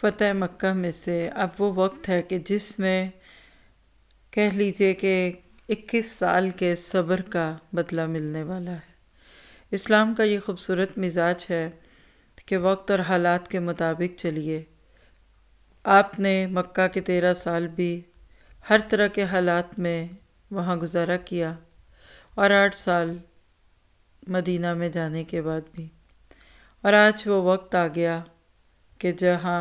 فتح مکہ میں سے اب وہ وقت ہے کہ جس میں کہہ لیجئے کہ 21 سال کے صبر کا بدلہ ملنے والا ہے۔ اسلام کا یہ خوبصورت مزاج ہے کہ وقت اور حالات کے مطابق چلیے۔ آپ نے مکہ کے 13 سال بھی ہر طرح کے حالات میں وہاں گزارا کیا، اور 8 سال مدینہ میں جانے کے بعد بھی، اور آج وہ وقت آ گیا کہ جہاں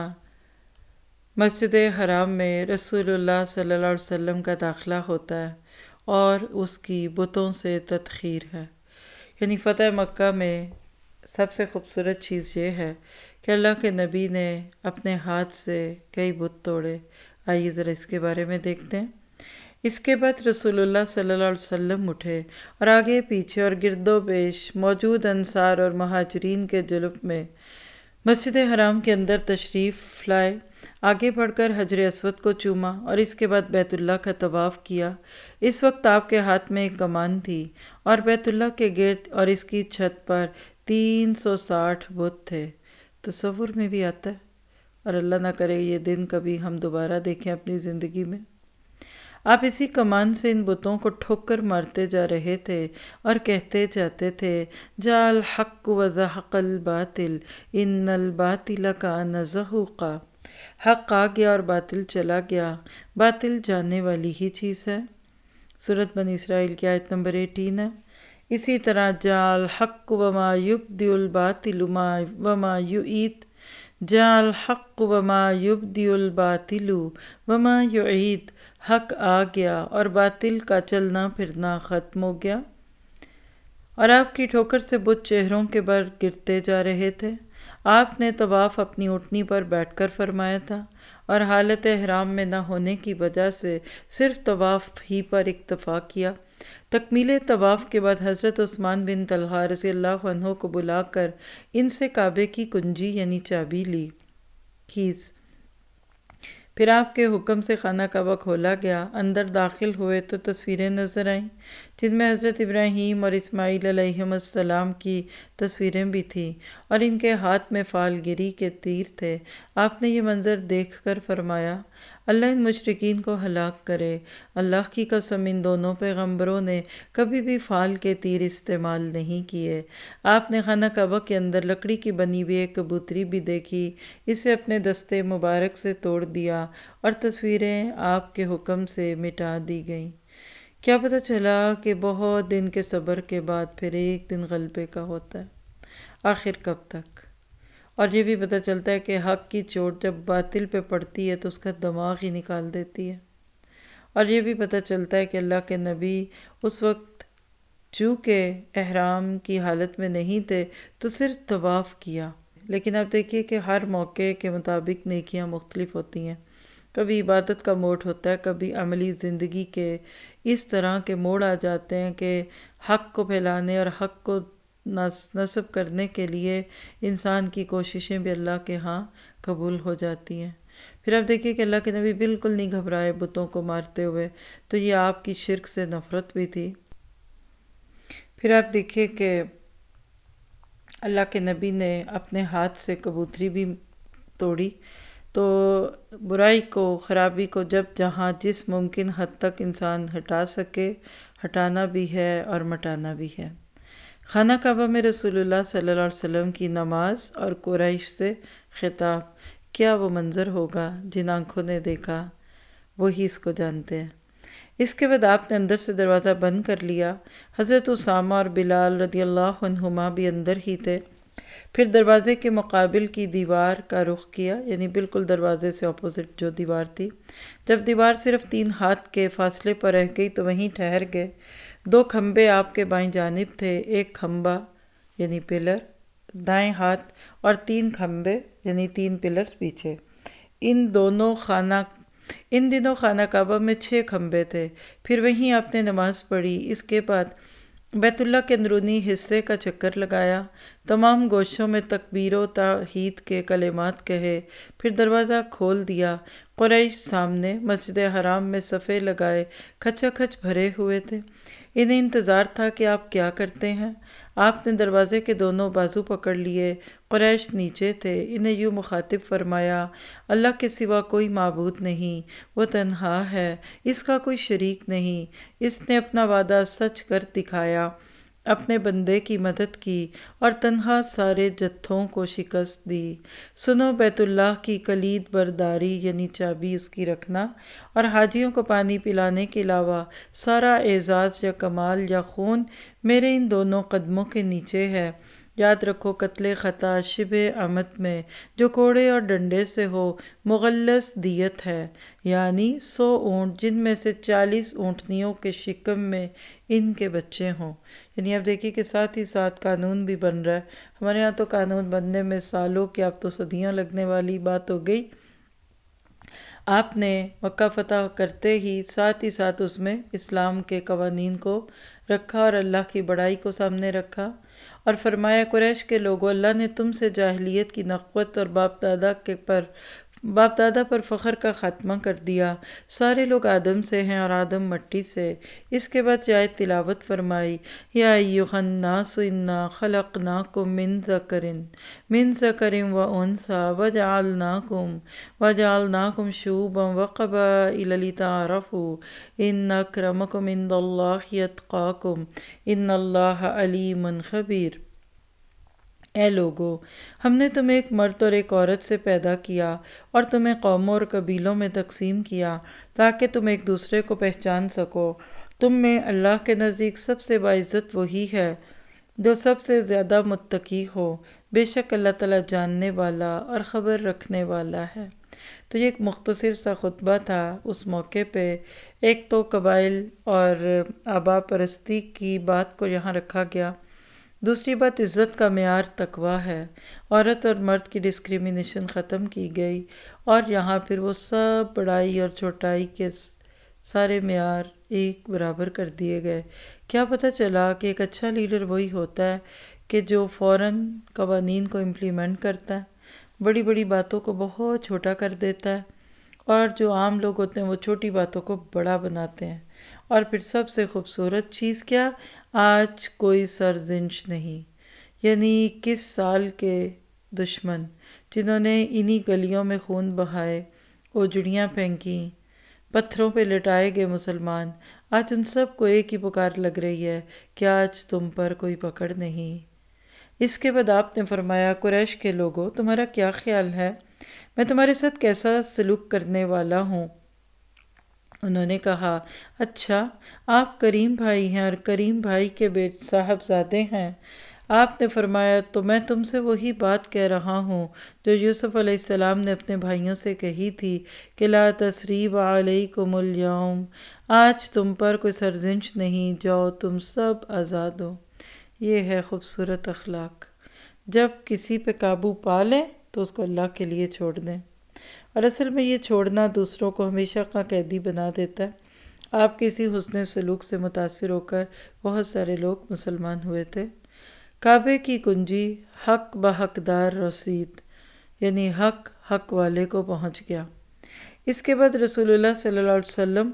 مسجد حرام میں رسول اللہ صلی اللہ علیہ وسلم کا داخلہ ہوتا ہے اور اس کی بتوں سے تطہیر ہے۔ یعنی فتح مکہ میں سب سے خوبصورت چیز یہ ہے کہ اللہ کے نبی نے اپنے ہاتھ سے کئی بت توڑے۔ آئیے ذرا اس کے بارے میں دیکھتے ہیں۔ اس کے بعد رسول اللہ صلی اللہ علیہ وسلم اٹھے اور آگے پیچھے اور گرد و پیش موجود انصار اور مہاجرین کے جلب میں مسجد حرام کے اندر تشریف لائے، آگے بڑھ کر حجر اسود کو چوما اور اس کے بعد بیت اللہ کا طواف کیا۔ اس وقت آپ کے ہاتھ میں ایک کمان تھی اور بیت اللہ کے گرد اور اس کی چھت پر 360 بت تھے۔ تصور میں بھی آتا ہے، اور اللہ نہ کرے یہ دن کبھی ہم دوبارہ دیکھیں اپنی زندگی میں۔ آپ اسی کمان سے ان بتوں کو ٹھوک کر مارتے جا رہے تھے اور کہتے جاتے تھے جاء الحق وزہق الباطل ان الباطل کان زہوقا۔ حق آ گیا اور باطل چلا گیا، باطل جانے والی ہی چیز ہے۔ سورۃ بنی اسرائیل کی آیت نمبر 18 ہے۔ اسی طرح جاء الحق وما یبدئ الباطل وما یعید، جاء الحق وما یبدئ الباطل وما یعید۔ حق آ گیا اور باطل کا چلنا پھرنا ختم ہو گیا، اور آپ کی ٹھوکر سے بت چہروں کے بر گرتے جا رہے تھے۔ آپ نے طواف اپنی اونٹنی پر بیٹھ کر فرمایا تھا، اور حالت احرام میں نہ ہونے کی وجہ سے صرف طواف ہی پر اکتفا کیا۔ تکمیل طواف کے بعد حضرت عثمان بن طلحہ رضی اللہ عنہ کو بلا کر ان سے کعبے کی کنجی یعنی چابی لی، کیز۔ پھر آپ کے حکم سے خانہ کعبہ کھولا گیا۔ اندر داخل ہوئے تو تصویریں نظر آئیں جن میں حضرت ابراہیم اور اسماعیل علیہم السلام کی تصویریں بھی تھیں، اور ان کے ہاتھ میں فال گری کے تیر تھے۔ آپ نے یہ منظر دیکھ کر فرمایا اللہ ان مشرکین کو ہلاک کرے۔ اللہ کی قسم ان دونوں پیغمبروں نے کبھی بھی فال کے تیر استعمال نہیں کیے۔ آپ نے خانہ کعبہ کے اندر لکڑی کی بنی ہوئی ایک کبوتری بھی دیکھی، اسے اپنے دستے مبارک سے توڑ دیا اور تصویریں آپ کے حکم سے مٹا دی گئیں۔ کیا پتہ چلا کہ بہت دن کے صبر کے بعد پھر ایک دن غلبے کا ہوتا ہے۔ آخر کب تک؟ اور یہ بھی پتہ چلتا ہے کہ حق کی چوٹ جب باطل پہ پڑتی ہے تو اس کا دماغ ہی نکال دیتی ہے۔ اور یہ بھی پتہ چلتا ہے کہ اللہ کے نبی اس وقت چونکہ احرام کی حالت میں نہیں تھے تو صرف طواف کیا، لیکن اب دیکھیے کہ ہر موقع کے مطابق نیکیاں مختلف ہوتی ہیں۔ کبھی عبادت کا موڈ ہوتا ہے، کبھی عملی زندگی کے اس طرح کے موڑ آ جاتے ہیں کہ حق کو پھیلانے اور حق کو نصب کرنے کے لیے انسان کی کوششیں بھی اللہ کے ہاں قبول ہو جاتی ہیں۔ پھر آپ دیکھیے کہ اللہ کے نبی بالکل نہیں گھبرائے بتوں کو مارتے ہوئے، تو یہ آپ کی شرک سے نفرت بھی تھی۔ پھر آپ دیکھیے کہ اللہ کے نبی نے اپنے ہاتھ سے کبوتری بھی توڑی، تو برائی کو، خرابی کو جب جہاں جس ممکن حد تک انسان ہٹا سکے، ہٹانا بھی ہے اور مٹانا بھی ہے۔ خانہ کعبہ میں رسول اللہ صلی اللہ علیہ وسلم کی نماز اور قریش سے خطاب، کیا وہ منظر ہوگا جن آنکھوں نے دیکھا وہی اس کو جانتے ہیں۔ اس کے بعد آپ نے اندر سے دروازہ بند کر لیا۔ حضرت اسامہ اور بلال رضی اللہ عنہما بھی اندر ہی تھے۔ پھر دروازے کے مقابل کی دیوار کا رخ کیا، یعنی بالکل دروازے سے اپوزٹ جو دیوار تھی۔ جب دیوار صرف 3 ہاتھ کے فاصلے پر رہ گئی تو وہیں ٹھہر گئے۔ 2 کھمبے آپ کے بائیں جانب تھے، ایک کھمبا یعنی پلر دائیں ہاتھ اور 3 کھمبے یعنی 3 پلرز پیچھے۔ ان دنوں خانہ کعبہ میں 6 کھمبے تھے۔ پھر وہیں آپ نے نماز پڑھی۔ اس کے بعد بیت اللہ کے اندرونی حصے کا چکر لگایا، تمام گوشوں میں تکبیر و توحید کے کلمات کہے، پھر دروازہ کھول دیا۔ قریش سامنے مسجد حرام میں صفیں لگائے کھچا کھچ بھرے ہوئے تھے۔ انہیں انتظار تھا کہ آپ کیا کرتے ہیں۔ آپ نے دروازے کے دونوں بازو پکڑ لیے۔ قریش نیچے تھے۔ انہیں یوں مخاطب فرمایا، اللہ کے سوا کوئی معبود نہیں، وہ تنہا ہے، اس کا کوئی شریک نہیں۔ اس نے اپنا وعدہ سچ کر دکھایا، اپنے بندے کی مدد کی اور تنہا سارے جتھوں کو شکست دی۔ سنو، بیت اللہ کی کلید برداری یعنی چابی اس کی رکھنا، اور حاجیوں کو پانی پلانے کے علاوہ سارا اعزاز یا کمال یا خون میرے ان دونوں قدموں کے نیچے ہے۔ یاد رکھو، قتل خطا شبہ عمد میں جو کوڑے اور ڈنڈے سے ہو مغلظ دیت ہے، یعنی 100 اونٹ جن میں سے 40 اونٹنیوں کے شکم میں ان کے بچے ہوں۔ یعنی اب دیکھیے کہ ساتھ ہی ساتھ قانون بھی بن رہا ہے۔ ہمارے یہاں تو قانون بننے میں سالوں کی، اب تو صدیاں لگنے والی بات ہو گئی۔ آپ نے مکہ فتح کرتے ہی ساتھ اس میں اسلام کے قوانین کو رکھا اور اللہ کی بڑائی کو سامنے رکھا، اور فرمایا، قریش کے لوگوں، اللہ نے تم سے جاہلیت کی نخوت اور باپ دادا پر فخر کا خاتمہ کر دیا۔ سارے لوگ آدم سے ہیں اور آدم مٹی سے۔ اس کے بعد یہ آیت تلاوت فرمائی، یا ایھا الناس انا خلقناکم من ذکر و انثی وجعلناکم شعوبا وقبائل لتعارفوا ان اکرمکم عند اللہ اتقاکم ان اللہ علیم خبیر۔ اے لوگو، ہم نے تمہیں ایک مرد اور ایک عورت سے پیدا کیا اور تمہیں قوموں اور قبیلوں میں تقسیم کیا تاکہ تم ایک دوسرے کو پہچان سکو۔ تم میں اللہ کے نزدیک سب سے باعزت وہی ہے جو سب سے زیادہ متقی ہو، بے شک اللہ تعالیٰ جاننے والا اور خبر رکھنے والا ہے۔ تو یہ ایک مختصر سا خطبہ تھا اس موقع پہ۔ ایک تو قبائل اور آبا پرستی کی بات کو یہاں رکھا گیا، دوسری بات عزت کا معیار تقویٰ ہے، عورت اور مرد کی ڈسکریمنیشن ختم کی گئی، اور یہاں پھر وہ سب بڑائی اور چھوٹائی کے سارے معیار ایک برابر کر دیے گئے۔ کیا پتہ چلا کہ ایک اچھا لیڈر وہی ہوتا ہے کہ جو فوراً قوانین کو امپلیمنٹ کرتا ہے، بڑی بڑی باتوں کو بہت چھوٹا کر دیتا ہے، اور جو عام لوگ ہوتے ہیں وہ چھوٹی باتوں کو بڑا بناتے ہیں۔ اور پھر سب سے خوبصورت چیز کیا، آج کوئی سرزنش نہیں، یعنی 21 سال کے دشمن جنہوں نے انہی گلیوں میں خون بہائے، اوجڑیاں پھینکیں، پتھروں پہ لٹائے گئے مسلمان، آج ان سب کو ایک ہی پکار لگ رہی ہے کہ آج تم پر کوئی پکڑ نہیں۔ اس کے بعد آپ نے فرمایا، قریش کے لوگوں، تمہارا کیا خیال ہے، میں تمہارے ساتھ کیسا سلوک کرنے والا ہوں؟ انہوں نے کہا، اچھا، آپ کریم بھائی ہیں اور کریم بھائی کے صاحبزادے ہیں۔ آپ نے فرمایا، تو میں تم سے وہی بات کہہ رہا ہوں جو یوسف علیہ السلام نے اپنے بھائیوں سے کہی تھی کہ لا تثریب علیکم اليوم، آج تم پر کوئی سرزنش نہیں، جاؤ تم سب آزاد ہو۔ یہ ہے خوبصورت اخلاق۔ جب کسی پہ قابو پا لیں تو اس کو اللہ کے لیے چھوڑ دیں، اور اصل میں یہ چھوڑنا دوسروں کو ہمیشہ کا قیدی بنا دیتا ہے۔ آپ کے اسی حسن سلوک سے متاثر ہو کر بہت سارے لوگ مسلمان ہوئے تھے۔ کعبے کی کنجی حق بحقدار رسید، یعنی حق حق والے کو پہنچ گیا۔ اس کے بعد رسول اللہ صلی اللہ علیہ وسلم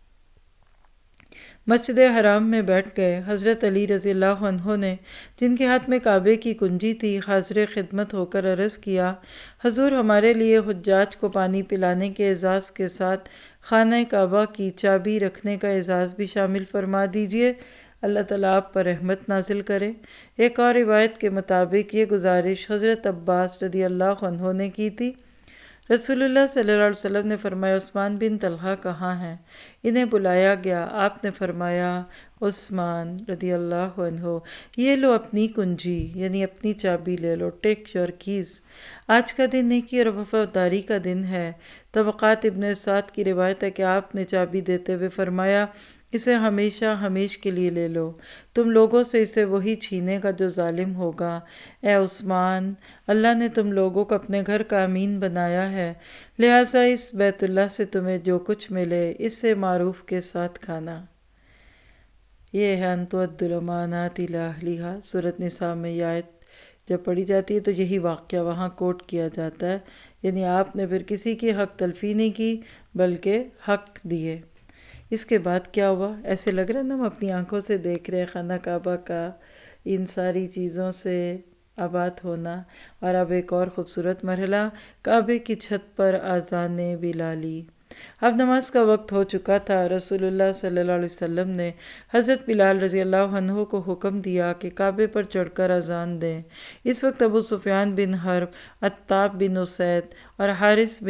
مسجد حرام میں بیٹھ گئے۔ حضرت علی رضی اللہ عنہ نے، جن کے ہاتھ میں کعبے کی کنجی تھی، حاضر خدمت ہو کر عرض کیا، حضور، ہمارے لیے حجاج کو پانی پلانے کے اعزاز کے ساتھ خانہ کعبہ کی چابی رکھنے کا اعزاز بھی شامل فرما دیجئے، اللہ تعالیٰ آپ پر رحمت نازل کرے۔ ایک اور روایت کے مطابق یہ گزارش حضرت عباس رضی اللہ عنہ نے کی تھی۔ رسول اللہ صلی اللہ علیہ وسلم نے فرمایا، عثمان بن طلحہ کہاں ہیں؟ انہیں بلایا گیا۔ آپ نے فرمایا، عثمان رضی اللہ عنہ، یہ لو اپنی کنجی، یعنی اپنی چابی لے لو، ٹیک یور کیز۔ آج کا دن نیکی اور وفاداری کا دن ہے۔ طبقات ابن سعد کی روایت ہے کہ آپ نے چابی دیتے ہوئے فرمایا، اسے ہمیشہ ہمیش کے لیے لے لو، تم لوگوں سے اسے وہی چھینے گا جو ظالم ہوگا۔ اے عثمان، اللہ نے تم لوگوں کو اپنے گھر کا امین بنایا ہے، لہٰذا اس بیت اللہ سے تمہیں جو کچھ ملے اس سے معروف کے ساتھ کھانا۔ یہ ہے ان تؤدوا الامانات الی اہلھا، سورۃ نساء میں یہ آیت جب پڑھی جاتی ہے تو یہی واقعہ وہاں کوٹ کیا جاتا ہے، یعنی آپ نے پھر کسی کی حق تلفی نہیں کی بلکہ حق دیے۔ اس کے بعد کیا ہوا؟ ایسے لگ رہا ہے نا ہم اپنی آنکھوں سے دیکھ رہے ہیں خانہ کعبہ کا ان ساری چیزوں سے آباد ہونا، اور اب ایک اور خوبصورت مرحلہ، کعبے کی چھت پر اذان بلالی۔ اب نماز کا وقت ہو چکا تھا۔ رسول اللہ صلی اللہ علیہ وسلم نے حضرت بلال رضی اللہ عنہ کو حکم دیا کہ کعبے پر چڑھ کر اذان دیں۔ اس وقت ابو سفیان بن حرب، عتاب بن اسید اور حارث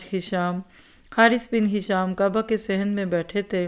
بن ہشام کعبہ کے صحن میں بیٹھے تھے۔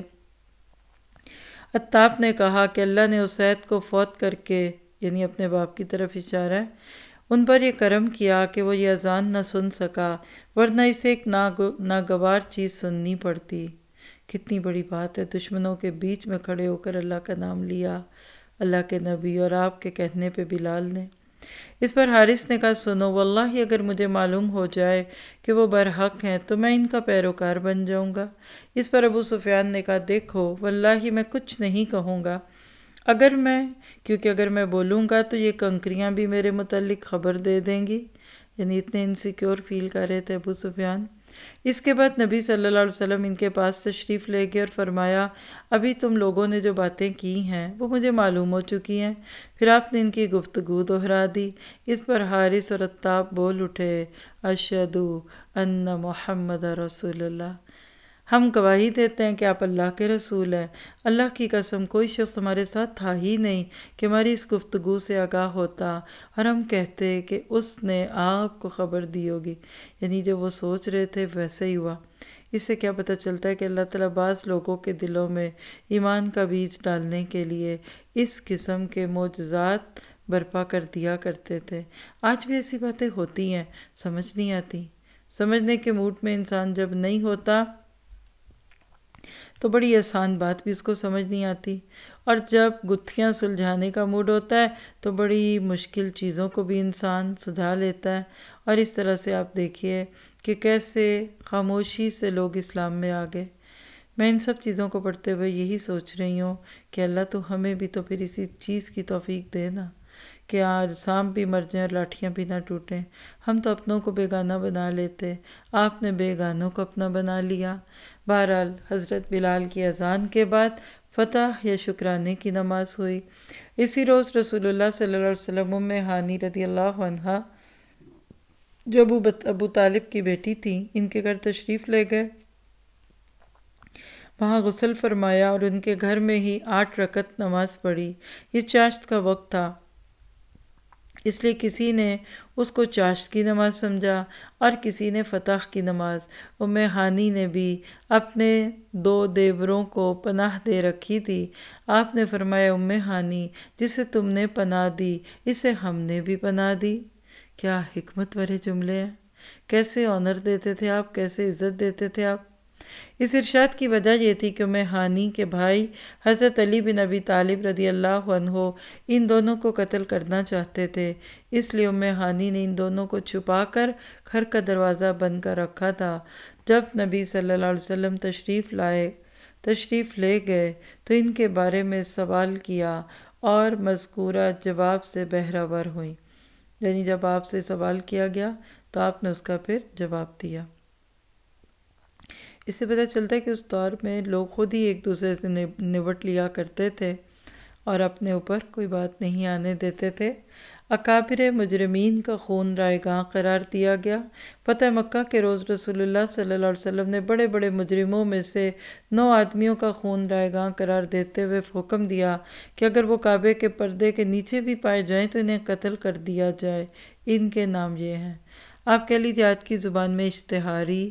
عتاب نے کہا کہ اللہ نے اسید کو فوت کر کے، یعنی اپنے باپ کی طرف اشارہ ہے، ان پر یہ کرم کیا کہ وہ یہ اذان نہ سن سکا، ورنہ اسے ایک ناگوار چیز سننی پڑتی۔ کتنی بڑی بات ہے، دشمنوں کے بیچ میں کھڑے ہو کر اللہ کا نام لیا، اللہ کے نبی اور آپ کے کہنے پہ بلال نے۔ اس پر حارث نے کہا سنو، واللہ اگر مجھے معلوم ہو جائے کہ وہ برحق ہیں تو میں ان کا پیروکار بن جاؤں گا۔ اس پر ابو سفیان نے کہا دیکھو واللہ میں کچھ نہیں کہوں گا، کیونکہ اگر میں بولوں گا تو یہ کنکریاں بھی میرے متعلق خبر دے دیں گی، یعنی اتنے انسیکیور فیل کر رہے تھے ابو سفیان۔ اس کے بعد نبی صلی اللہ علیہ وسلم ان کے پاس تشریف لے گئے اور فرمایا ابھی تم لوگوں نے جو باتیں کی ہیں وہ مجھے معلوم ہو چکی ہیں۔ پھر آپ نے ان کی گفتگو دہرا دی۔ اس پر حارث اور عتاب بول اٹھے اشہد ان محمد رسول اللہ، ہم گواہی دیتے ہیں کہ آپ اللہ کے رسول ہیں۔ اللہ کی قسم کوئی شخص ہمارے ساتھ تھا ہی نہیں کہ ہماری اس گفتگو سے آگاہ ہوتا اور ہم کہتے کہ اس نے آپ کو خبر دی ہوگی، یعنی جو وہ سوچ رہے تھے ویسے ہی ہوا۔ اس سے کیا پتہ چلتا ہے کہ اللہ تعالیٰ بعض لوگوں کے دلوں میں ایمان کا بیج ڈالنے کے لیے اس قسم کے معجزات برپا کر دیا کرتے تھے۔ آج بھی ایسی باتیں ہوتی ہیں، سمجھ نہیں آتی۔ سمجھنے کے موڈ میں انسان جب نہیں ہوتا تو بڑی آسان بات بھی اس کو سمجھ نہیں آتی، اور جب گتھیاں سلجھانے کا موڈ ہوتا ہے تو بڑی مشکل چیزوں کو بھی انسان سلجھا لیتا ہے۔ اور اس طرح سے آپ دیکھیے کہ کیسے خاموشی سے لوگ اسلام میں آ گئے۔ میں ان سب چیزوں کو پڑھتے ہوئے یہی سوچ رہی ہوں کہ اللہ تو ہمیں بھی تو پھر اسی چیز کی توفیق دے نا کہ آج سانپ بھی مر جائیں اور لاٹھیاں بھی نہ ٹوٹیں۔ ہم تو اپنوں کو بیگانہ بنا لیتے، آپ نے بیگانوں کو اپنا بنا لیا۔ بہرحال حضرت بلال کی اذان کے بعد فتح یا شکرانے کی نماز ہوئی۔ اسی روز رسول اللہ صلی اللہ علیہ وسلم ام ہانی رضی اللہ عنہا جو ابو طالب کی بیٹی تھی ان کے گھر تشریف لے گئے، وہاں غسل فرمایا اور ان کے گھر میں ہی 8 رکعت نماز پڑھی۔ یہ چاشت کا وقت تھا، اس لیے کسی نے اس کو چاشت کی نماز سمجھا اور کسی نے فتح کی نماز۔ ام ہانی نے بھی اپنے 2 دیوروں کو پناہ دے رکھی تھی۔ آپ نے فرمایا ام ہانی جسے تم نے پناہ دی اسے ہم نے بھی پناہ دی۔ کیا حکمت بھرے جملے ہیں، کیسے آنر دیتے تھے آپ، کیسے عزت دیتے تھے آپ۔ اس ارشاد کی وجہ یہ تھی کہ ام ہانی کے بھائی حضرت علی بن ابی طالب رضی اللہ عنہ ان دونوں کو قتل کرنا چاہتے تھے، اس لیے ام ہانی نے ان دونوں کو چھپا کر گھر کا دروازہ بند کر رکھا تھا۔ جب نبی صلی اللہ علیہ وسلم تشریف لے گئے تو ان کے بارے میں سوال کیا اور مذکورہ جواب سے بہرہ ہوئیں، یعنی جب آپ سے سوال کیا گیا تو آپ نے اس کا پھر جواب دیا۔ اس سے پتہ چلتا ہے کہ اس دور میں لوگ خود ہی ایک دوسرے سے نبٹ لیا کرتے تھے اور اپنے اوپر کوئی بات نہیں آنے دیتے تھے۔ اکابر مجرمین کا خون رائگاں قرار دیا گیا۔ فتح مکہ کے روز رسول اللہ صلی اللہ علیہ وسلم نے بڑے بڑے مجرموں میں سے 9 آدمیوں کا خون رائگاں قرار دیتے ہوئے حکم دیا کہ اگر وہ کعبے کے پردے کے نیچے بھی پائے جائیں تو انہیں قتل کر دیا جائے۔ ان کے نام یہ ہیں، آپ کہہ لیجیے آج کی زبان میں اشتہاری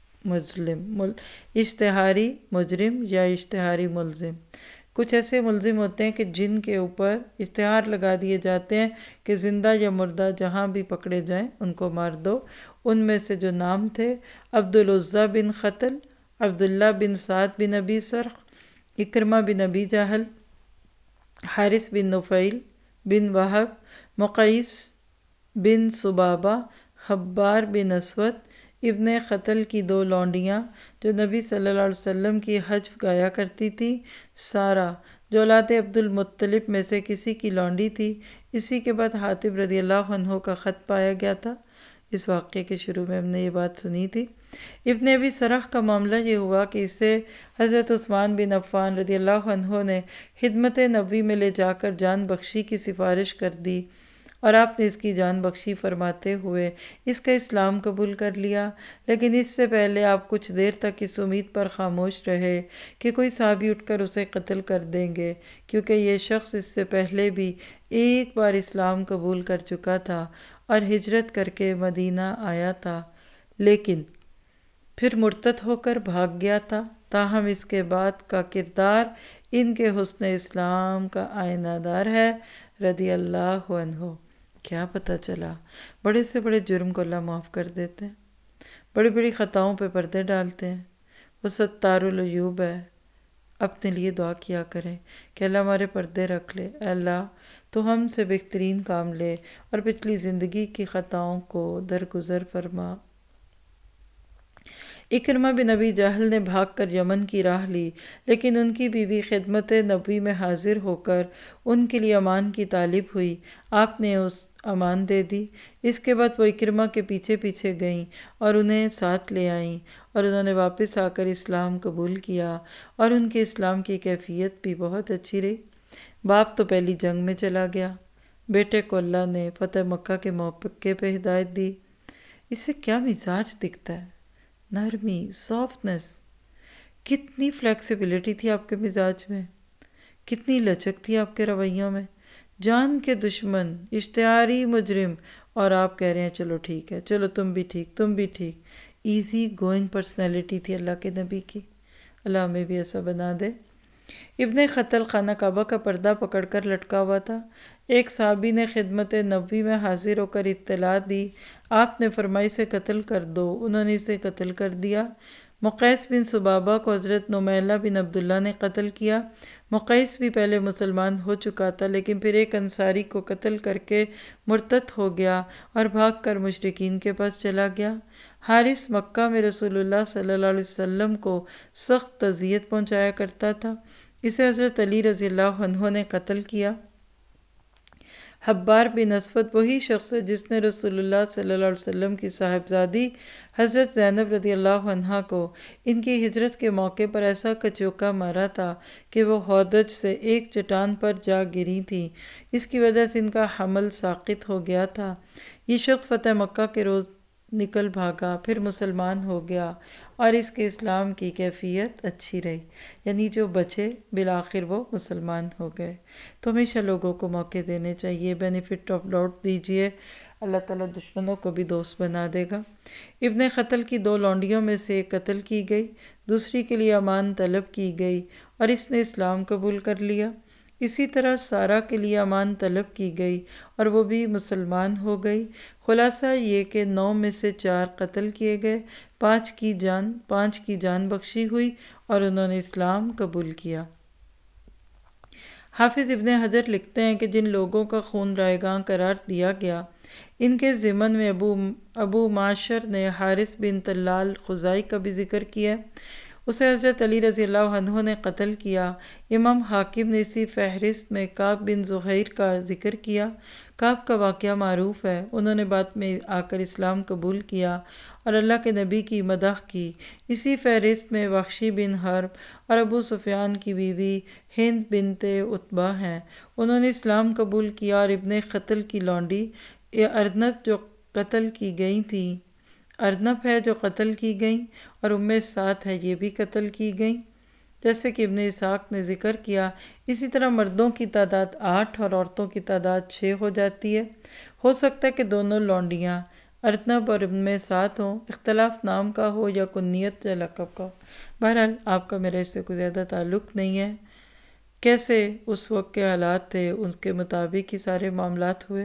مجرم یا اشتہاری ملزم۔ کچھ ایسے ملزم ہوتے ہیں کہ جن کے اوپر اشتہار لگا دیے جاتے ہیں کہ زندہ یا مردہ جہاں بھی پکڑے جائیں ان کو مار دو۔ ان میں سے جو نام تھے عبدالعزیٰ بن قتل، عبداللہ بن سعد بن ابی سرخ، اکرمہ بن ابی جہل، حارث بن نفیل بن وہب، مقیس بن سبابہ، خبار بن اسود، ابن قتل کی 2 لونڈیاں جو نبی صلی اللہ علیہ وسلم کی حجو گایا کرتی تھی، سارہ جو اولاد عبد المطلب میں سے کسی کی لونڈی تھی۔ اسی کے بعد حاتب رضی اللہ عنہ کا خط پایا گیا تھا۔ اس واقعے کے شروع میں ہم نے یہ بات سنی تھی۔ ابن ابی سرح کا معاملہ یہ ہوا کہ اسے حضرت عثمان بن عفان رضی اللہ عنہ نے خدمت نبوی میں لے جا کر جان بخشی کی سفارش کر دی، اور آپ نے اس کی جان بخشی فرماتے ہوئے اس کا اسلام قبول کر لیا۔ لیکن اس سے پہلے آپ کچھ دیر تک اس امید پر خاموش رہے کہ کوئی صحابی اٹھ کر اسے قتل کر دیں گے، کیونکہ یہ شخص اس سے پہلے بھی ایک بار اسلام قبول کر چکا تھا اور ہجرت کر کے مدینہ آیا تھا، لیکن پھر مرتد ہو کر بھاگ گیا تھا۔ تاہم اس کے بعد کا کردار ان کے حسن اسلام کا آئینہ دار ہے رضی اللہ عنہ۔ کیا پتہ چلا؟ بڑے سے بڑے جرم کو اللہ معاف کر دیتے ہیں، بڑی بڑی خطاؤں پہ پردے ڈالتے ہیں۔ وہ ستار العیوب ہے۔ اپنے لیے دعا کیا کریں کہ اللہ ہمارے پردے رکھ لے، اے اللہ تو ہم سے بہترین کام لے اور پچھلی زندگی کی خطاؤں کو درگزر فرما۔ اکرمہ بن ابی جہل نے بھاگ کر یمن کی راہ لی، لیکن ان کی بیوی خدمت نبوی میں حاضر ہو کر ان کے لیے امان کی طالب ہوئی۔ آپ نے اس امان دے دی۔ اس کے بعد وہ اکرمہ کے پیچھے پیچھے گئیں اور انہیں ساتھ لے آئیں، اور انہوں نے واپس آ کر اسلام قبول کیا، اور ان کے اسلام کی کیفیت بھی بہت اچھی رہی۔ باپ تو پہلی جنگ میں چلا گیا، بیٹے کو اللہ نے فتح مکہ کے موقع پہ ہدایت دی۔ اسے کیا مزاج دکھتا ہے، نرمی، سافٹنس، کتنی فلیکسیبلٹی تھی آپ کے مزاج میں، کتنی لچک تھی آپ کے رویوں میں۔ جان کے دشمن، اشتہاری مجرم، اور آپ کہہ رہے ہیں چلو ٹھیک ہے، چلو تم بھی ٹھیک، تم بھی ٹھیک۔ ایزی گوئنگ پرسنالٹی تھی اللہ کے نبی کی۔ اللہ ہمیں بھی ایسا بنا دے۔ ابن خطل خانہ کعبہ کا پردہ پکڑ کر لٹکا ہوا تھا۔ ایک صحابی نے خدمت نبوی میں حاضر ہو کر اطلاع دی۔ آپ نے فرمایا اسے قتل کر دو۔ انہوں نے اسے قتل کر دیا۔ مقیس بن سبابہ کو حضرت نمیلہ بن عبداللہ نے قتل کیا۔ مقیس بھی پہلے مسلمان ہو چکا تھا، لیکن پھر ایک انصاری کو قتل کر کے مرتد ہو گیا اور بھاگ کر مشرکین کے پاس چلا گیا۔ حارث مکہ میں رسول اللہ صلی اللہ علیہ وسلم کو سخت اذیت پہنچایا کرتا تھا۔ اسے حضرت علی رضی اللہ عنہ نے قتل کیا۔ حبار بن اسود وہی شخص ہے جس نے رسول اللہ صلی اللہ علیہ وسلم کی صاحبزادی حضرت زینب رضی اللہ عنہا کو ان کی ہجرت کے موقع پر ایسا کچوکا مارا تھا کہ وہ ہودج سے ایک چٹان پر جا گری تھی۔ اس کی وجہ سے ان کا حمل ساقط ہو گیا تھا۔ یہ شخص فتح مکہ کے روز نکل بھاگا، پھر مسلمان ہو گیا، اور اس کے اسلام کی کیفیت اچھی رہی، یعنی جو بچے بالآخر وہ مسلمان ہو گئے۔ تو ہمیشہ لوگوں کو موقع دینے چاہیے، بینیفٹ آف ڈاؤٹ دیجیے، اللہ تعالیٰ دشمنوں کو بھی دوست بنا دے گا۔ ابن خطل کی 2 لونڈیوں میں سے ایک قتل کی گئی، دوسری کے لیے امان طلب کی گئی، اور اس نے اسلام قبول کر لیا۔ اسی طرح سارہ کے لیے امان طلب کی گئی اور وہ بھی مسلمان ہو گئی۔ خلاصہ یہ کہ 9 میں سے 4 قتل کیے گئے، 5 کی جان بخشی ہوئی اور انہوں نے اسلام قبول کیا۔ حافظ ابن حجر لکھتے ہیں کہ جن لوگوں کا خون رائیگاں قرار دیا گیا، ان کے ضمن میں ابو معشر نے حارث بن طلال خزاعی کا بھی ذکر کیا ہے۔ اسے حضرت علی رضی اللہ عنہ نے قتل کیا۔ امام حاکم نے اسی فہرست میں کعب بن زہیر کا ذکر کیا۔ کعب کا واقعہ معروف ہے، انہوں نے بعد میں آ کر اسلام قبول کیا اور اللہ کے نبی کی مدح کی۔ اسی فہرست میں وحشی بن حرب اور ابو سفیان کی بیوی ہند بنت عتبہ ہیں، انہوں نے اسلام قبول کیا، اور ابن خطل کی لونڈی ارنب جو قتل کی گئی تھیں، ارنب ہے جو قتل کی گئیں، اور سعد ہے یہ بھی قتل کی گئیں، جیسے کہ ابن اسحاق نے ذکر کیا۔ اسی طرح مردوں کی تعداد 8 اور عورتوں کی تعداد 6 ہو جاتی ہے۔ ہو سکتا ہے کہ دونوں لونڈیاں ارنب اور سعد ہوں، اختلاف نام کا ہو یا کنیت یا لقب کا ہو۔ بہرحال آپ کا میرے اس سے کوئی زیادہ تعلق نہیں ہے، کیسے اس وقت کے حالات تھے اس کے مطابق ہی سارے معاملات ہوئے۔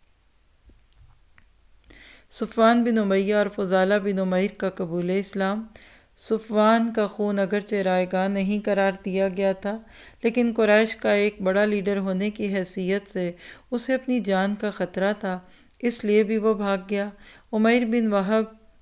صفوان بن امیہ اور فضالہ بن عمیر کا قبول اسلام۔ صفوان کا خون اگرچہ رائیگاں نہیں قرار دیا گیا تھا، لیکن قریش کا ایک بڑا لیڈر ہونے کی حیثیت سے اسے اپنی جان کا خطرہ تھا، اس لیے بھی وہ بھاگ گیا۔ عمیر بن وہب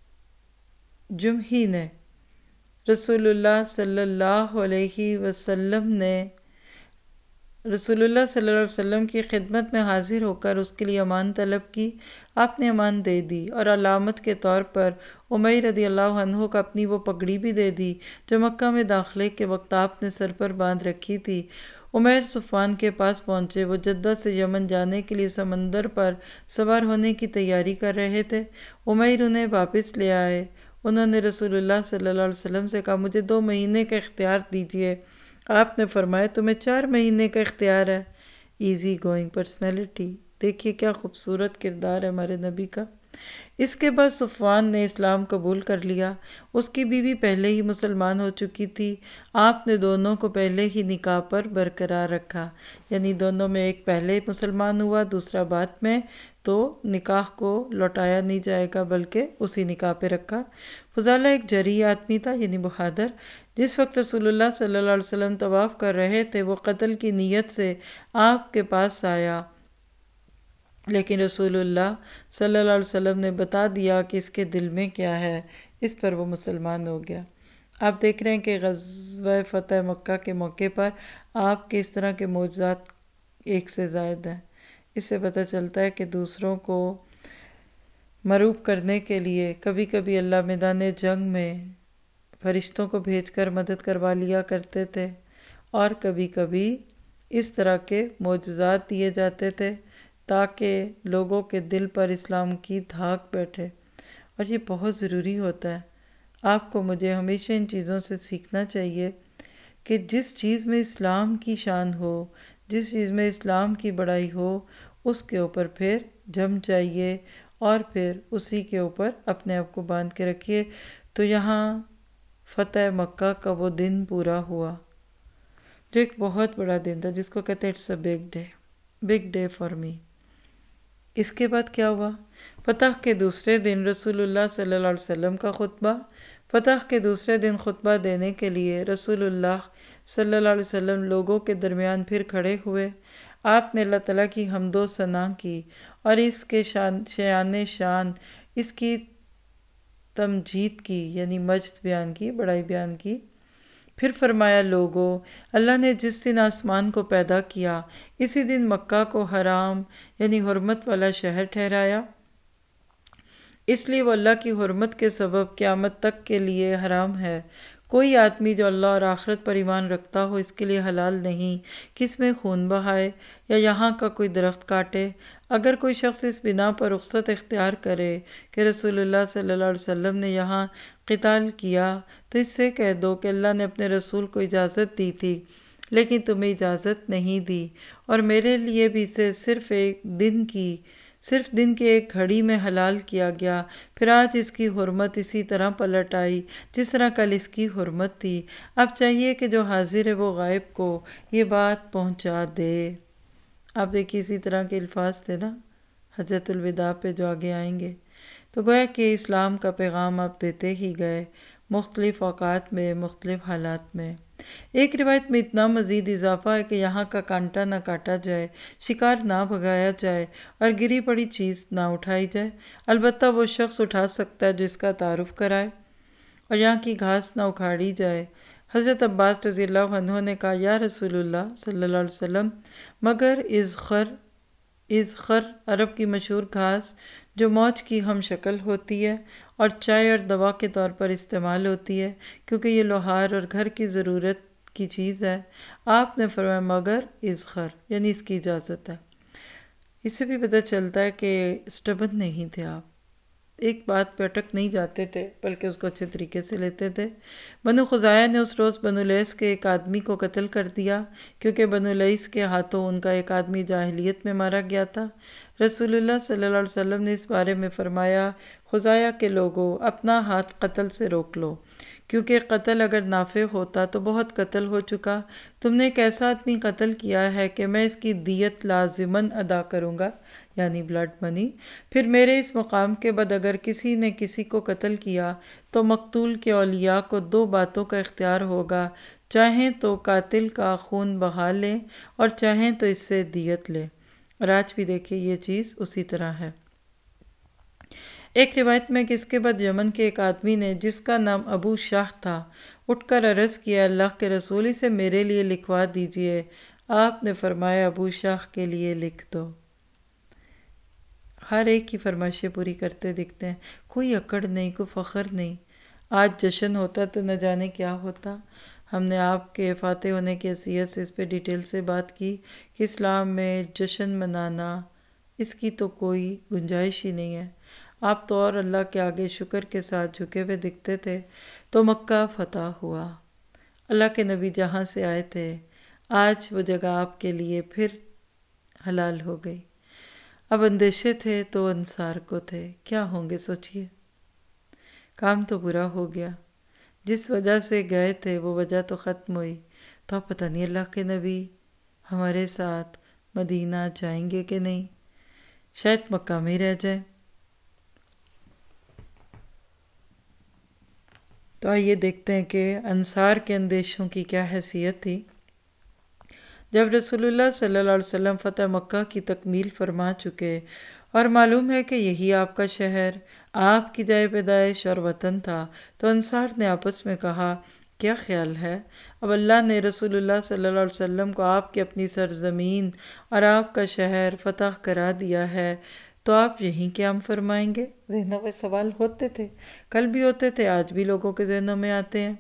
جمحی نے رسول اللہ صلی اللہ علیہ وسلم نے رسول اللہ صلی اللہ علیہ وسلم کی خدمت میں حاضر ہو کر اس کے لیے امان طلب کی۔ آپ نے امان دے دی اور علامت کے طور پر عمیر رضی اللہ عنہ کو اپنی وہ پگڑی بھی دے دی جو مکہ میں داخلے کے وقت آپ نے سر پر باندھ رکھی تھی۔ عمیر صفوان کے پاس پہنچے۔ وہ جدہ سے یمن جانے کے لیے سمندر پر سوار ہونے کی تیاری کر رہے تھے۔ عمیر انہیں واپس لے آئے۔ انہوں نے رسول اللہ صلی اللہ علیہ وسلم سے کہا مجھے 2 مہینے کا اختیار دیجیے۔ آپ نے فرمایا تمہیں 4 مہینے کا اختیار ہے۔ ایزی گوئنگ پرسنالٹی، دیکھیے کیا خوبصورت کردار ہے ہمارے نبی کا۔ اس کے بعد صفوان نے اسلام قبول کر لیا۔ اس کی بیوی پہلے ہی مسلمان ہو چکی تھی۔ آپ نے دونوں کو پہلے ہی نکاح پر برقرار رکھا، یعنی دونوں میں ایک پہلے مسلمان ہوا دوسرا بعد میں، تو نکاح کو لوٹایا نہیں جائے گا بلکہ اسی نکاح پہ رکھا۔ فضالہ ایک جریح آدمی تھا، یعنی بہادر۔ جس وقت رسول اللہ صلی اللہ علیہ وسلم طواف کر رہے تھے وہ قتل کی نیت سے آپ کے پاس آیا، لیکن رسول اللہ صلی اللہ علیہ وسلم نے بتا دیا کہ اس کے دل میں کیا ہے، اس پر وہ مسلمان ہو گیا۔ آپ دیکھ رہے ہیں کہ غزوہ فتح مکہ کے موقع پر آپ کے اس طرح کے معجزات ایک سے زائد ہیں۔ اس سے پتہ چلتا ہے کہ دوسروں کو مرعوب کرنے کے لیے کبھی کبھی اللہ میدان جنگ میں فرشتوں کو بھیج کر مدد کروا لیا کرتے تھے، اور کبھی کبھی اس طرح کے معجزات دیے جاتے تھے تاکہ لوگوں کے دل پر اسلام کی دھاک بیٹھے، اور یہ بہت ضروری ہوتا ہے۔ آپ کو مجھے ہمیشہ ان چیزوں سے سیکھنا چاہیے کہ جس چیز میں اسلام کی شان ہو، جس چیز میں اسلام کی بڑائی ہو، اس کے اوپر پھر جم جائیے اور پھر اسی کے اوپر اپنے آپ کو باندھ کے رکھیے۔ تو یہاں فتح مکہ کا وہ دن پورا ہوا جو ایک بہت بڑا دن تھا، جس کو کہتے ہیں it's a big day for me. اس کے بعد کیا ہوا؟ فتح کے دوسرے دن رسول اللہ صلی اللہ علیہ وسلم کا خطبہ۔ فتح کے دوسرے دن خطبہ دینے کے لیے رسول اللہ صلی اللہ علیہ وسلم لوگوں کے درمیان پھر کھڑے ہوئے۔ آپ نے اللہ تعالیٰ کی حمد و ثنا کی اور اس کے شان اس کی تمجید کی، یعنی مجد بیان کی، بڑائی بیان کی۔ پھر فرمایا لوگو، اللہ نے جس دن آسمان کو پیدا کیا اسی دن مکہ کو حرام یعنی حرمت والا شہر ٹھہرایا، اس لیے وہ اللہ کی حرمت کے سبب قیامت تک کے لیے حرام ہے۔ کوئی آدمی جو اللہ اور آخرت پر ایمان رکھتا ہو اس کے لیے حلال نہیں کہ اس میں خون بہائے یا یہاں کا کوئی درخت کاٹے۔ اگر کوئی شخص اس بنا پر رخصت اختیار کرے کہ رسول اللہ صلی اللہ علیہ وسلم نے یہاں قتال کیا تو اس سے کہہ دو کہ اللہ نے اپنے رسول کو اجازت دی تھی لیکن تمہیں اجازت نہیں دی، اور میرے لیے بھی اسے صرف دن کی ایک گھڑی میں حلال کیا گیا، پھر آج اس کی حرمت اسی طرح پلٹ آئی جس طرح کل اس کی حرمت تھی۔ اب چاہیے کہ جو حاضر ہے وہ غائب کو یہ بات پہنچا دے۔ آپ دیکھیے اسی طرح کے الفاظ تھے نا حجۃ الوداع پہ جو آگے آئیں گے۔ تو گویا کہ اسلام کا پیغام آپ دیتے ہی گئے مختلف اوقات میں، مختلف حالات میں۔ ایک روایت میں اتنا مزید اضافہ ہے کہ یہاں کا کانٹا نہ کاٹا جائے، شکار نہ بھگایا جائے اور گری پڑی چیز نہ اٹھائی جائے، البتہ وہ شخص اٹھا سکتا ہے جو اس کا تعارف کرائے، اور یہاں کی گھاس نہ اکھاڑی جائے۔ حضرت عباس رضی اللہ عنہ نے کہا یا رسول اللہ صلی اللہ علیہ وسلم، مگر ازخر عرب کی مشہور گھاس جو موج کی ہم شکل ہوتی ہے اور چائے اور دوا کے طور پر استعمال ہوتی ہے، کیونکہ یہ لوہار اور گھر کی ضرورت کی چیز ہے۔ آپ نے فرمایا مگر ازخر، یعنی اس کی اجازت ہے۔ اس سے بھی پتہ چلتا ہے کہ اسٹبن نہیں تھے آپ، ایک بات پہ اٹک نہیں جاتے تھے بلکہ اس کو اچھے طریقے سے لیتے تھے۔ بنو خزاعہ نے اس روز بنو لیث کے ایک آدمی کو قتل کر دیا کیونکہ بنو لیث کے ہاتھوں ان کا ایک آدمی جاہلیت میں مارا گیا تھا۔ رسول اللہ صلی اللہ علیہ وسلم نے اس بارے میں فرمایا خزاعہ کے لوگوں اپنا ہاتھ قتل سے روک لو، کیونکہ قتل اگر نافع ہوتا تو بہت قتل ہو چکا۔ تم نے ایک ایسا آدمی قتل کیا ہے کہ میں اس کی دیت لازماً ادا کروں گا، یعنی بلڈ منی۔ پھر میرے اس مقام کے بعد اگر کسی نے کسی کو قتل کیا تو مقتول کے اولیاء کو 2 باتوں کا اختیار ہوگا، چاہیں تو قاتل کا خون بہا لیں اور چاہیں تو اس سے دیت لیں، اور آج بھی دیکھیں یہ چیز اسی طرح ہے۔ ایک روایت میں کہ اس کے بعد یمن کے ایک آدمی نے جس کا نام ابو شاہ تھا اٹھ کر عرض کیا اللہ کے رسول اسے میرے لیے لکھوا دیجئے۔ آپ نے فرمایا ابو شاہ کے لیے لکھ دو۔ ہر ایک کی فرمائشیں پوری کرتے دکھتے ہیں، کوئی اکڑ نہیں، کوئی فخر نہیں۔ آج جشن ہوتا تو نہ جانے کیا ہوتا۔ ہم نے آپ کے فاتح ہونے کی حیثیت سے اس پہ ڈیٹیل سے بات کی کہ اسلام میں جشن منانا اس کی تو کوئی گنجائش ہی نہیں ہے۔ آپ تو اور اللہ کے آگے شکر کے ساتھ جھکے ہوئے دکھتے تھے۔ تو مکہ فتح ہوا، اللہ کے نبی جہاں سے آئے تھے، آج وہ جگہ آپ کے لیے پھر حلال ہو گئی۔ اب اندیشے تھے تو انصار کو تھے، کیا ہوں گے سوچئے۔ کام تو برا ہو گیا، جس وجہ سے گئے تھے وہ وجہ تو ختم ہوئی، تو اب پتہ نہیں اللہ کے نبی ہمارے ساتھ مدینہ جائیں گے کہ نہیں، شاید مکہ میں رہ جائیں۔ تو آئیے دیکھتے ہیں کہ انصار کے اندیشوں کی کیا حیثیت تھی۔ جب رسول اللہ صلی اللہ علیہ وسلم فتح مکہ کی تکمیل فرما چکے اور معلوم ہے کہ یہی آپ کا شہر، آپ کی جائے پیدائش اور وطن تھا، تو انصار نے آپس میں کہا کیا خیال ہے، اب اللہ نے رسول اللہ صلی اللہ علیہ وسلم کو آپ کی اپنی سرزمین اور آپ کا شہر فتح کرا دیا ہے، تو آپ یہیں قیام فرمائیں گے؟ ذہنوں میں سوال ہوتے تھے، کل بھی ہوتے تھے، آج بھی لوگوں کے ذہنوں میں آتے ہیں۔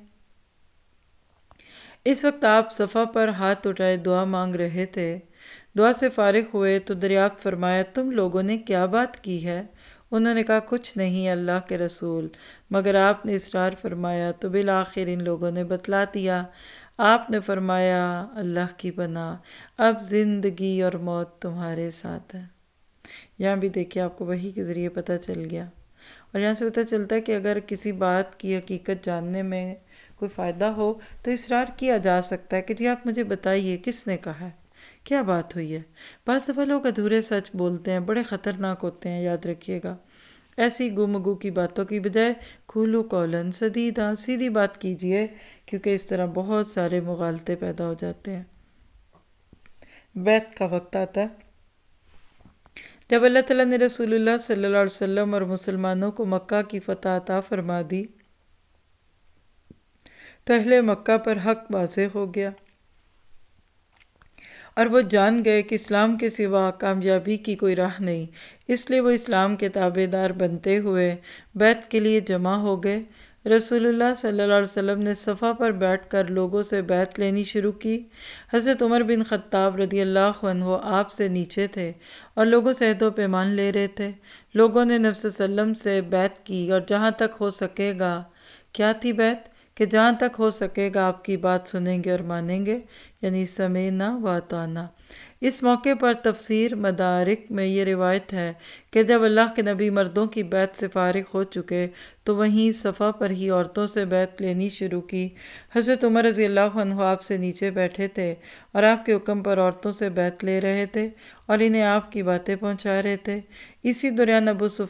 اس وقت آپ صفا پر ہاتھ اٹھائے دعا مانگ رہے تھے، دعا سے فارغ ہوئے تو دریافت فرمایا تم لوگوں نے کیا بات کی ہے؟ انہوں نے کہا کچھ نہیں اللہ کے رسول، مگر آپ نے اصرار فرمایا تو بالآخر ان لوگوں نے بتلا دیا۔ آپ نے فرمایا اللہ کی پناہ، اب زندگی اور موت تمہارے ساتھ ہے۔ یہاں بھی دیکھیے آپ کو وحی کے ذریعے پتہ چل گیا، اور یہاں سے پتہ چلتا ہے کہ اگر کسی بات کی حقیقت جاننے میں کوئی فائدہ ہو تو اصرار کیا جا سکتا ہے کہ جی آپ مجھے بتائیے کس نے کہا ہے، کیا بات ہوئی ہے۔ بعض دفعہ لوگ ادھورے سچ بولتے ہیں، بڑے خطرناک ہوتے ہیں، یاد رکھیے گا۔ ایسی گفتگو کی باتوں کی بجائے قولوا قولا سدیدا، سیدھی بات کیجیے، کیونکہ اس طرح بہت سارے مغالطے پیدا ہو جاتے ہیں۔ بیعت کا وقت آتا ہے۔ جب اللہ تعالیٰ نے رسول اللہ صلی اللہ علیہ وسلم اور مسلمانوں کو مکہ کی فتح عطا فرما دی تو اہل مکہ پر حق واضح ہو گیا، اور وہ جان گئے کہ اسلام کے سوا کامیابی کی کوئی راہ نہیں، اس لیے وہ اسلام کے تابع دار بنتے ہوئے بیعت کے لیے جمع ہو گئے۔ رسول اللہ صلی اللہ علیہ وسلم نے صفا پر بیٹھ کر لوگوں سے بیعت لینی شروع کی۔ حضرت عمر بن خطاب رضی اللہ عنہ آپ سے نیچے تھے اور لوگوں سے عہد و پیمان لے رہے تھے۔ لوگوں نے نبی صلی اللہ علیہ وسلم سے بیعت کی، اور جہاں تک ہو سکے گا، کیا تھی بیعت؟ کہ جہاں تک ہو سکے گا آپ کی بات سنیں گے اور مانیں گے، یعنی سمعنا و اطعنا۔ اس موقع پر تفسیر مدارک میں یہ روایت ہے کہ جب اللہ کے نبی مردوں کی بیعت سے فارغ ہو چکے تو وہیں صفا پر ہی عورتوں سے بیعت لینی شروع کی۔ حضرت عمر رضی اللہ عنہ آپ سے نیچے بیٹھے تھے اور آپ کے حکم پر عورتوں سے بیعت لے رہے تھے اور انہیں آپ کی باتیں پہنچا رہے تھے۔ اسی دوران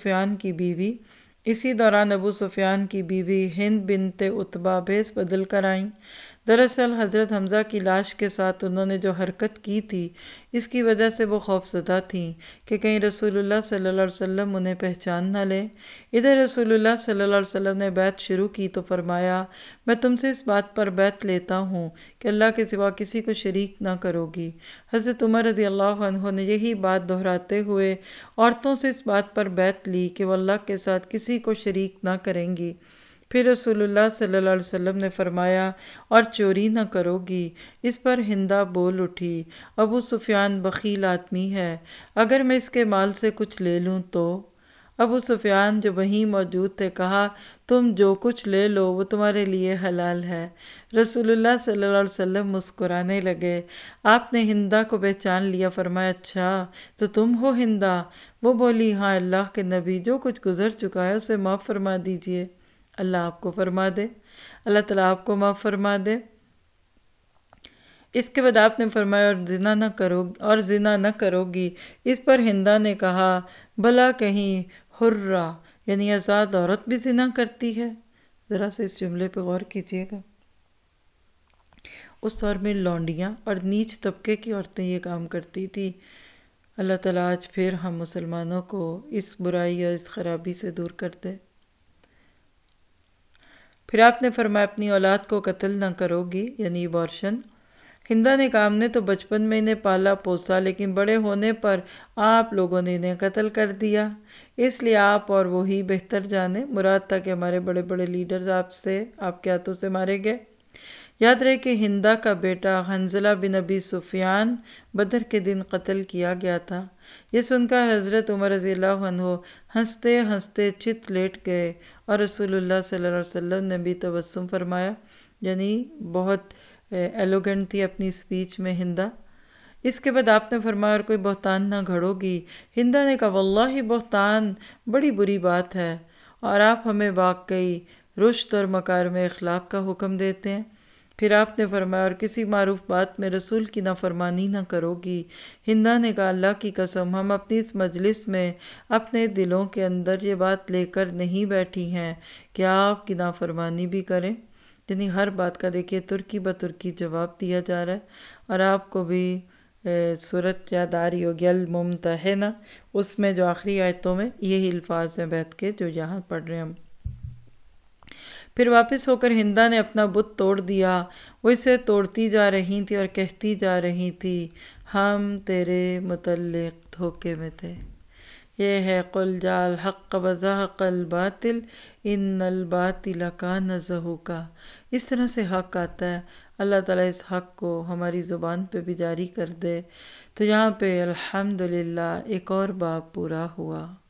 ابو سفیان کی بیوی ہند بنت عتبہ بھیس بدل کر آئیں۔ دراصل حضرت حمزہ کی لاش کے ساتھ انہوں نے جو حرکت کی تھی، اس کی وجہ سے وہ خوف زدہ تھیں کہ کہیں رسول اللہ صلی اللہ علیہ وسلم انہیں پہچان نہ لیں۔ ادھر رسول اللہ صلی اللہ علیہ وسلم نے بیعت شروع کی تو فرمایا میں تم سے اس بات پر بیعت لیتا ہوں کہ اللہ کے سوا کسی کو شریک نہ کرو گی۔ حضرت عمر رضی اللہ عنہ نے یہی بات دہراتے ہوئے عورتوں سے اس بات پر بیعت لی کہ وہ اللہ کے ساتھ کسی کو شریک نہ کریں گی۔ پھر رسول اللہ صلی اللہ علیہ وسلم نے فرمایا اور چوری نہ کرو گی۔ اس پر ہندہ بول اٹھی ابو سفیان بخیل آدمی ہے، اگر میں اس کے مال سے کچھ لے لوں تو؟ ابو سفیان جو وہیں موجود تھے کہا تم جو کچھ لے لو وہ تمہارے لیے حلال ہے۔ رسول اللہ صلی اللہ علیہ وسلم مسکرانے لگے۔ آپ نے ہندہ کو پہچان لیا، فرمایا اچھا تو تم ہو ہندہ؟ وہ بولی ہاں اللہ کے نبی، جو کچھ گزر چکا ہے اسے معاف فرما دیجئے۔ اللہ آپ کو فرما دے، اللہ تعالیٰ آپ کو معاف فرما دے۔ اس کے بعد آپ نے فرمایا اور زنا نہ کرو گی۔ اس پر ہندہ نے کہا بھلا کہیں حرہ یعنی آزاد عورت بھی زنا کرتی ہے؟ ذرا سے اس جملے پہ غور کیجیے گا۔ اس دور میں لونڈیاں اور نیچ طبقے کی عورتیں یہ کام کرتی تھی۔ اللہ تعالیٰ آج پھر ہم مسلمانوں کو اس برائی اور اس خرابی سے دور کر دے۔ پھر آپ نے فرمایا اپنی اولاد کو قتل نہ کرو گی یعنی ابارشن، ہندا نے کہا ہم نے تو بچپن میں انہیں پالا پوسا، لیکن بڑے ہونے پر آپ لوگوں نے انہیں قتل کر دیا، اس لیے آپ اور وہی بہتر جانیں۔ مراد تھا کہ ہمارے بڑے بڑے لیڈرز آپ کے ہاتھوں سے مارے گئے۔ یاد رہے کہ ہندا کا بیٹا حنظلہ بن ابی سفیان بدر کے دن قتل کیا گیا تھا۔ یہ سن کر حضرت عمر رضی اللہ عنہ ہنستے ہنستے چت لیٹ گئے اور رسول اللہ صلی اللہ علیہ وسلم نے بھی تبسم فرمایا، یعنی بہت ایلوگنٹ تھی اپنی سپیچ میں ہندا۔ اس کے بعد آپ نے فرمایا اور کوئی بہتان نہ گھڑو گی۔ ہندا نے کہا واللہ بہتان بڑی بری بات ہے، اور آپ ہمیں واقعی رشد اور مکارم اخلاق کا حکم دیتے ہیں۔ پھر آپ نے فرمایا اور کسی معروف بات میں رسول کی نافرمانی نہ کرو گی۔ ہندا نے کہا اللہ کی قسم ہم اپنی اس مجلس میں اپنے دلوں کے اندر یہ بات لے کر نہیں بیٹھی ہیں کہ آپ کی نافرمانی بھی کریں۔ یعنی ہر بات کا دیکھیے ترکی بترکی جواب دیا جا رہا ہے، اور آپ کو بھی سورت یاد آ رہی ہوگی الممتحنہ، اس میں جو آخری آیتوں میں یہی الفاظ ہیں بیت کے جو یہاں پڑھ رہے ہیں ہم۔ پھر واپس ہو کر ہندا نے اپنا بت توڑ دیا، وہ اسے توڑتی جا رہی تھی اور کہتی جا رہی تھی ہم تیرے متعلق دھوکے میں تھے۔ یہ ہے قل جاء الحق وزهق الباطل ان الباطل کان زہوقا۔ اس طرح سے حق آتا ہے، اللہ تعالیٰ اس حق کو ہماری زبان پہ بھی جاری کر دے۔ تو یہاں پہ الحمدللہ ایک اور باب پورا ہوا۔